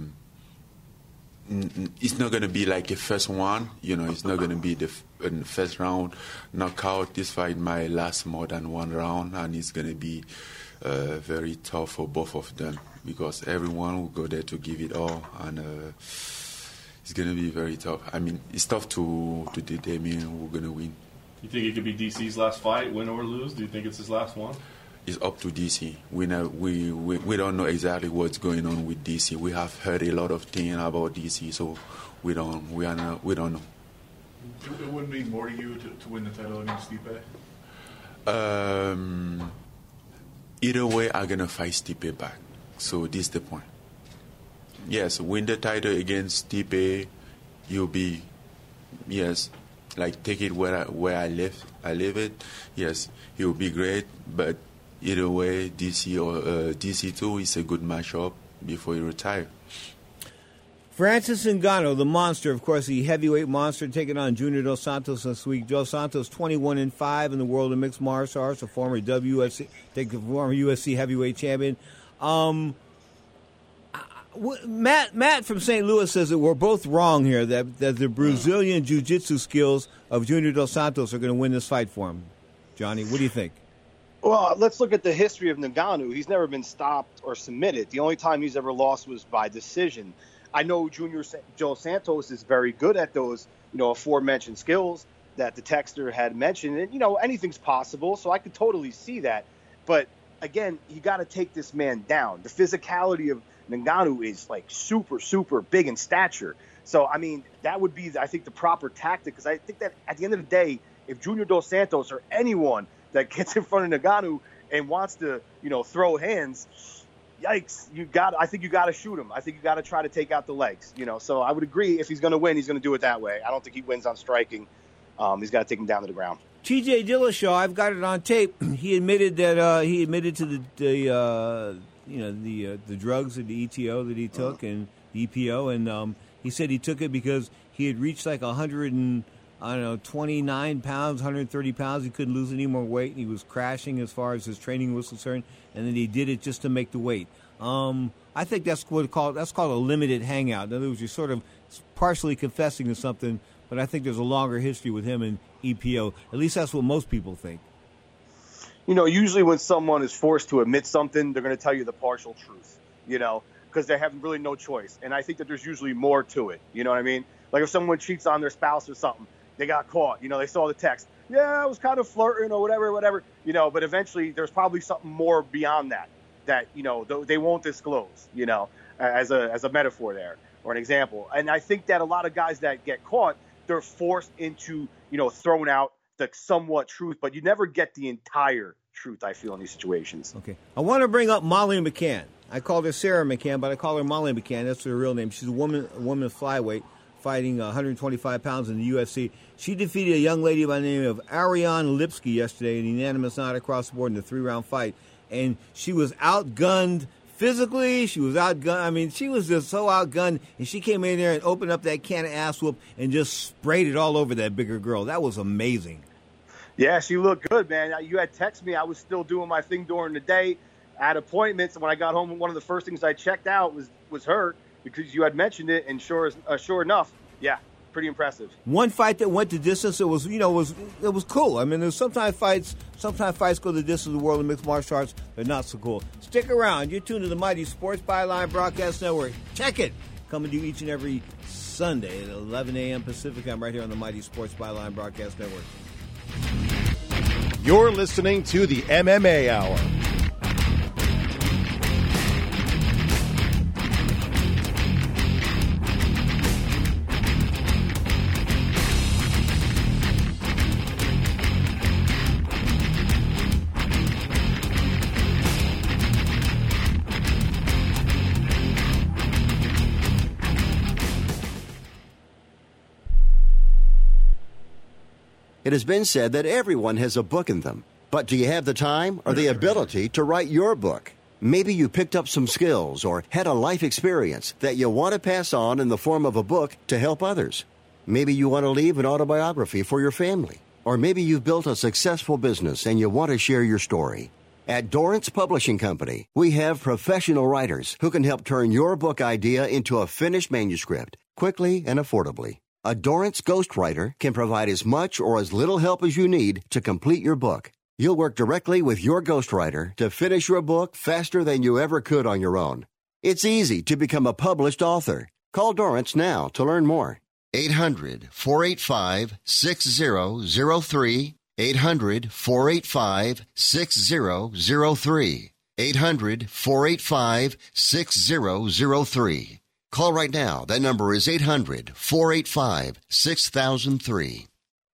It's not gonna be like a first one. It's not gonna be the first round knockout. This fight might last more than 1 round, and it's gonna be very tough for both of them because everyone will go there to give it all, and. It's going to be very tough. I mean, it's tough to determine who's going to win. You think it could be DC's last fight, win or lose? Do you think it's his last one? it's up to DC. We don't know exactly what's going on with DC. We have heard a lot of things about DC, so we don't know. It wouldn't mean more to you to win the title against Stipe? Either way, I'm gonna fight Stipe back. So this is the point. Yes, win the title against Stipe, you'll be, yes, like take it where I live it. Yes, it will be great. But either way, DC2 is a good matchup before you retire. Francis Ngannou, the monster, of course, the heavyweight monster, taking on Junior Dos Santos this week. Dos Santos 21-5 in the world of mixed martial arts, a former UFC heavyweight champion. Matt from St. Louis says that we're both wrong here, that the Brazilian jiu-jitsu skills of Junior Dos Santos are going to win this fight for him. Johnny, what do you think? Well, let's look at the history of Ngannou. He's never been stopped or submitted. The only time he's ever lost was by decision. I know Junior Dos Santos is very good at those, aforementioned skills that the texter had mentioned. And, anything's possible, so I could totally see that. But, again, you got to take this man down. The physicality of Ngannou is, like, super, super big in stature. So, I mean, that would be, I think, the proper tactic. Because I think that at the end of the day, if Junior Dos Santos or anyone that gets in front of Ngannou and wants to, throw hands, yikes, I think you got to shoot him. I think you got to try to take out the legs, So I would agree if he's going to win, he's going to do it that way. I don't think he wins on striking. He's got to take him down to the ground. T.J. Dillashaw, I've got it on tape. He admitted that to the drugs and the ETO that he took and the EPO, and he said he took it because he had reached like 29 pounds, 130 pounds. He couldn't lose any more weight. He was crashing as far as his training was concerned, and then he did it just to make the weight. I think that's called a limited hangout. In other words, you're sort of partially confessing to something, but I think there's a longer history with him and EPO. At least that's what most people think. Usually when someone is forced to admit something, they're going to tell you the partial truth, because they have really no choice. And I think that there's usually more to it. You know what I mean? Like if someone cheats on their spouse or something, they got caught. They saw the text. Yeah, I was kind of flirting or whatever. But eventually there's probably something more beyond that they won't disclose, as a metaphor there or an example. And I think that a lot of guys that get caught, they're forced into, throwing out the somewhat truth, but you never get the entire truth, I feel, in these situations. Okay. I want to bring up Molly McCann. I called her Sarah McCann, but I call her Molly McCann. That's her real name. She's a woman of flyweight, fighting 125 pounds in the UFC. She defeated a young lady by the name of Ariane Lipsky yesterday in a unanimous nod across the board in a 3-round fight. And she was outgunned physically. She was outgunned. I mean, she was just so outgunned. And she came in there and opened up that can of ass whoop and just sprayed it all over that bigger girl. That was amazing. Yeah, she looked good, man. You had texted me. I was still doing my thing during the day at appointments. And when I got home, one of the first things I checked out was her, because you had mentioned it. And sure enough, yeah, pretty impressive. One fight that went the distance, it was cool. I mean, there's sometimes fights go the distance in the world of mixed martial arts. They're not so cool. Stick around. You're tuned to the Mighty Sports Byline Broadcast Network. Check it. Coming to you each and every Sunday at 11 a.m. Pacific time right here on the Mighty Sports Byline Broadcast Network. You're listening to the MMA Hour. It has been said that everyone has a book in them. But do you have the time or the ability to write your book? Maybe you picked up some skills or had a life experience that you want to pass on in the form of a book to help others. Maybe you want to leave an autobiography for your family. Or maybe you've built a successful business and you want to share your story. At Dorrance Publishing Company, we have professional writers who can help turn your book idea into a finished manuscript quickly and affordably. A Dorrance ghostwriter can provide as much or as little help as you need to complete your book. You'll work directly with your ghostwriter to finish your book faster than you ever could on your own. It's easy to become a published author. Call Dorrance now to learn more. 800-485-6003. 800-485-6003. 800-485-6003. Call right now. That number is 800-485-6003.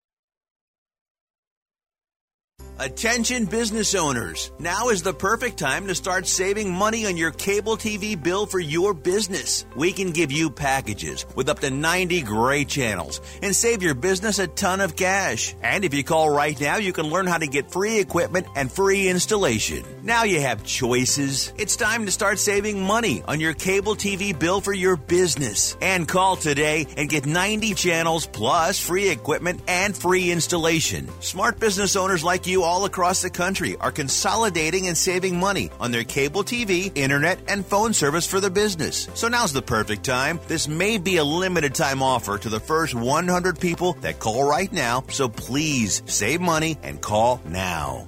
Attention business owners. Now is the perfect time to start saving money on your cable TV bill for your business. We can give you packages with up to 90 great channels and save your business a ton of cash. And if you call right now, you can learn how to get free equipment and free installation. Now you have choices. It's time to start saving money on your cable TV bill for your business. And call today and get 90 channels plus free equipment and free installation. Smart business owners like you all across the country are consolidating and saving money on their cable TV, internet, and phone service for their business. So now's the perfect time. This may be a limited time offer to the first 100 people that call right now, so please save money and call now.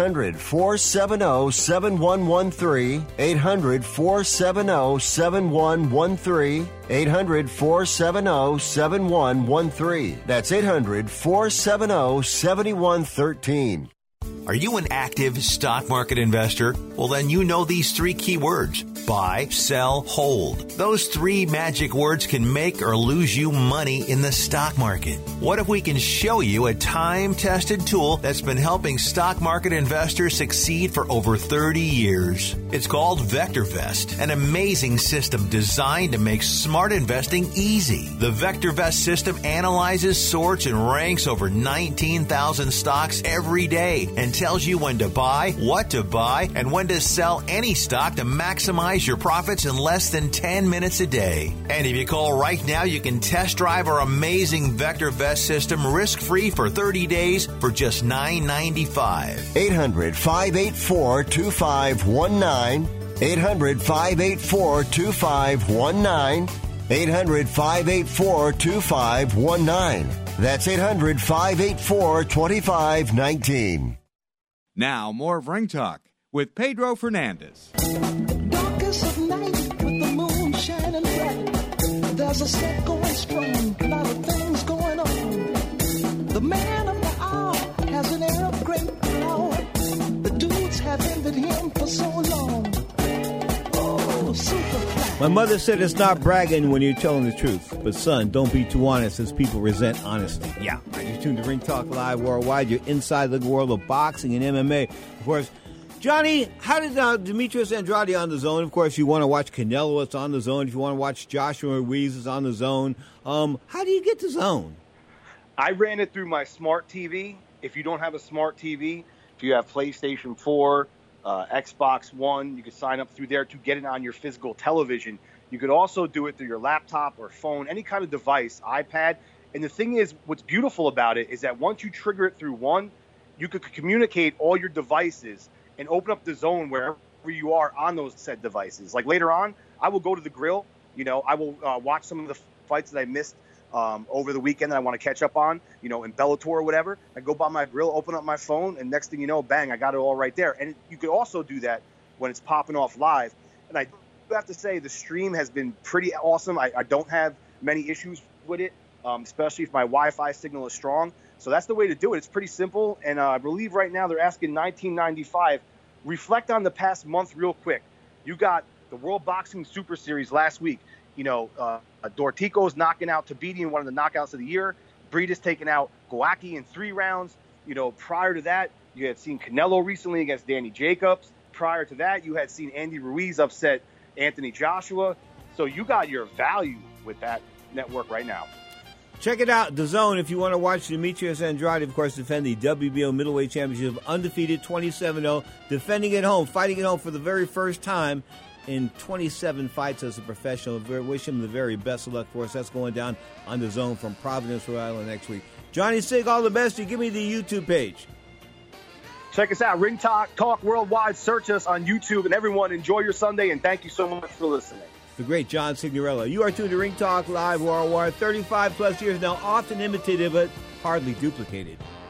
800-470-7113. 800-470-7113. 800-470-7113. That's 800-470-7113. Are you an active stock market investor? Well, then you know these three key words: buy, sell, hold. Those three magic words can make or lose you money in the stock market. What if we can show you a time-tested tool that's been helping stock market investors succeed for over 30 years? It's called VectorVest, an amazing system designed to make smart investing easy. The VectorVest system analyzes, sorts, and ranks over 19,000 stocks every day and tells you when to buy, what to buy, and when to sell any stock to maximize your profits in less than 10 minutes a day. And if you call right now, you can test drive our amazing VectorVest system risk-free for 30 days for just $9.95. 800-584-2519. 800-584-2519. 800-584-2519. That's 800-584-2519. Now, more of Ring Talk with Pedro Fernandez. Darkest of night with the moon shining bright. There's a set going strong, a lot of things going on. The man of the hour has an air of great power. The dudes have envied him for so long. Oh, super. My mother said it's not bragging when you're telling the truth. But son, don't be too honest as people resent honesty. Yeah, you're tuned to Ring Talk Live Worldwide. You're inside the world of boxing and MMA. Of course, Johnny, how did Demetrius Andrade on the zone? Of course, you want to watch Canelo, it's on the zone. If you want to watch Joshua Ruiz, it's on the zone. How do you get the zone? I ran it through my smart TV. If you don't have a smart TV, if you have PlayStation 4, Xbox One, you can sign up through there to get it on your physical television. You could also do it through your laptop or phone, any kind of device, iPad. And the thing is, what's beautiful about it is that once you trigger it through one, you could communicate all your devices and open up the zone wherever you are on those said devices. Like later on, I will go to the grill. You know, I will watch some of the fights that I missed over the weekend that I want to catch up on, you know, in Bellator or whatever. I go by my grill, open up my phone, and next thing you know, bang, I got it all right there. And you could also do that when it's popping off live. And I have to say the stream has been pretty awesome. I don't have many issues with it, especially if my Wi-Fi signal is strong. So that's the way to do it. It's pretty simple. And I believe right now they're asking $19.95. Reflect on the past month real quick. You got the World Boxing Super Series last week. You know, Dortico's knocking out Tabiti in one of the knockouts of the year. Briedis taking out Goaki in 3 rounds. You know, prior to that, you had seen Canelo recently against Danny Jacobs. Prior to that, you had seen Andy Ruiz upset Anthony Joshua. So you got your value with that network right now. Check it out, The Zone, if you want to watch Demetrius Andrade, of course, defend the WBO middleweight championship, undefeated, 27-0, defending at home, fighting at home for the very first time in 27 fights as a professional. Wish him the very best of luck for us. That's going down on The Zone from Providence, Rhode Island next week. Johnny Sig, all the best. You give me the YouTube page. Check us out, Ring Talk Worldwide. Search us on YouTube. And everyone, enjoy your Sunday, and thank you so much for listening. The great John Signorello. You are tuned to Ring Talk Live Worldwide. 35-plus years now, often imitated but hardly duplicated.